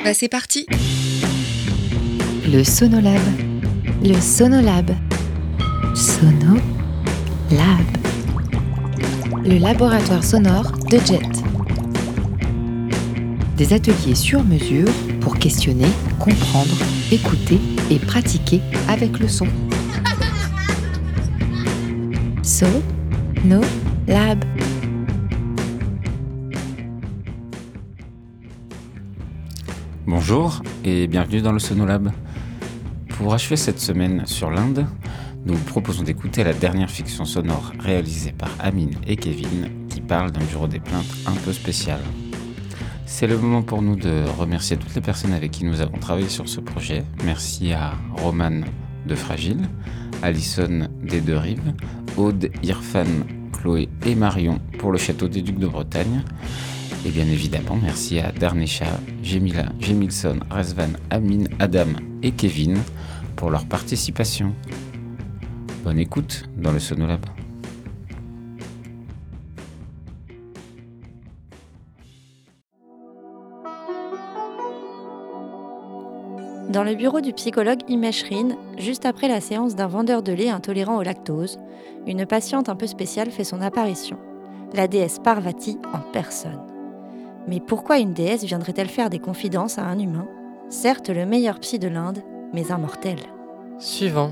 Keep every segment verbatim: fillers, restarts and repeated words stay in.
Bah c'est parti. Le Sonolab. Le Sonolab. Sonolab. Le laboratoire sonore de Jet. Des ateliers sur mesure pour questionner, comprendre, écouter et pratiquer avec le son. Sonolab. Bonjour et bienvenue dans le Sonolab. Pour achever cette semaine sur l'Inde, nous vous proposons d'écouter la dernière fiction sonore réalisée par Amine et Kevin qui parle d'un bureau des plaintes un peu spécial. C'est le moment pour nous de remercier toutes les personnes avec qui nous avons travaillé sur ce projet. Merci à Roman de Fragile, Alison des Deux Rives, Aude, Irfan, Chloé et Marion pour le Château des Ducs de Bretagne. Et bien évidemment, merci à Darnesha, Gemila, Gemilson, Rezvan, Amine, Adam et Kevin pour leur participation. Bonne écoute dans le Sonolab. Dans le bureau du psychologue Himesh Rin, juste après la séance d'un vendeur de lait intolérant au lactose, une patiente un peu spéciale fait son apparition, la déesse Parvati en personne. Mais pourquoi une déesse viendrait-elle faire des confidences à un humain ? Certes le meilleur psy de l'Inde, mais un mortel. Suivant.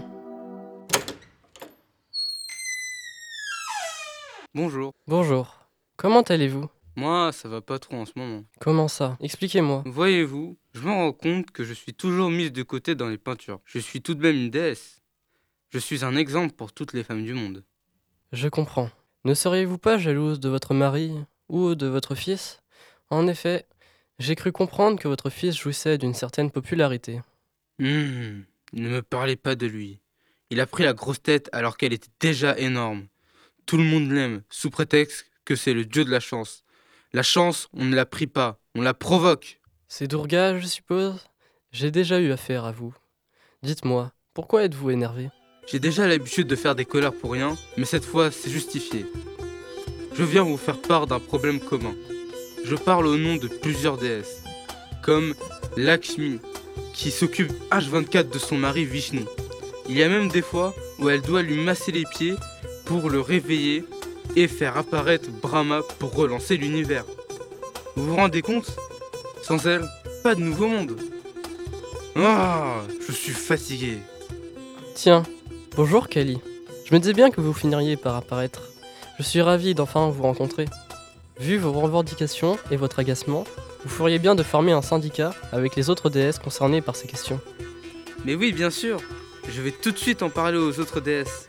Bonjour. Bonjour. Comment allez-vous ? Moi, ça va pas trop en ce moment. Comment ça ? Expliquez-moi. Voyez-vous, je me rends compte que je suis toujours mise de côté dans les peintures. Je suis tout de même une déesse. Je suis un exemple pour toutes les femmes du monde. Je comprends. Ne seriez-vous pas jalouse de votre mari ou de votre fils ? En effet, j'ai cru comprendre que votre fils jouissait d'une certaine popularité. Mmh, ne me parlez pas de lui. Il a pris la grosse tête alors qu'elle était déjà énorme. Tout le monde l'aime, sous prétexte que c'est le dieu de la chance. La chance, on ne la prie pas, on la provoque. C'est Durga, je suppose ? J'ai déjà eu affaire à vous. Dites-moi, pourquoi êtes-vous énervé ? J'ai déjà l'habitude de faire des colères pour rien, mais cette fois, c'est justifié. Je viens vous faire part d'un problème commun. Je parle au nom de plusieurs déesses, comme Lakshmi, qui s'occupe H vingt-quatre de son mari Vishnu. Il y a même des fois où elle doit lui masser les pieds pour le réveiller et faire apparaître Brahma pour relancer l'univers. Vous vous rendez compte ? Sans elle, pas de nouveau monde. Ah, je suis fatigué. Tiens, bonjour Kali. Je me disais bien que vous finiriez par apparaître. Je suis ravi d'enfin vous rencontrer. Vu vos revendications et votre agacement, vous feriez bien de former un syndicat avec les autres déesses concernées par ces questions. Mais oui, bien sûr. Je vais tout de suite en parler aux autres déesses.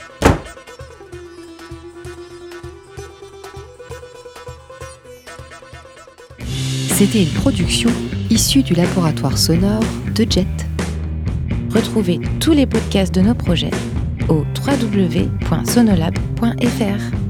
C'était une production issue du laboratoire sonore de Jet. Retrouvez tous les podcasts de nos projets au w w w point sonolab point f r.